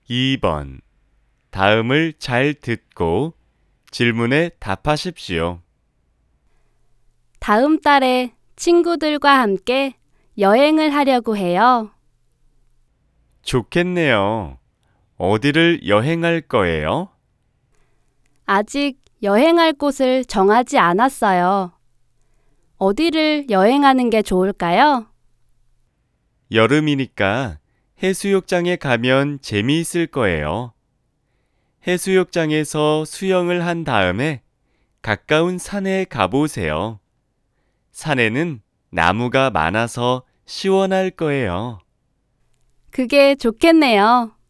2번. 다음을 잘 듣고 질문에 답하십시오. 다음 달에 친구들과 함께 여행을 하려고 해요. 좋겠네요. 어디를 여행할 거예요? 아직 여행할 곳을 정하지 않았어요. 어디를 여행하는 게 좋을까요? 여름이니까 해수욕장에 가면 재미있을 거예요. 해수욕장에서 수영을 한 다음에 가까운 산에 가보세요. 산에는 나무가 많아서 시원할 거예요. 그게 좋겠네요.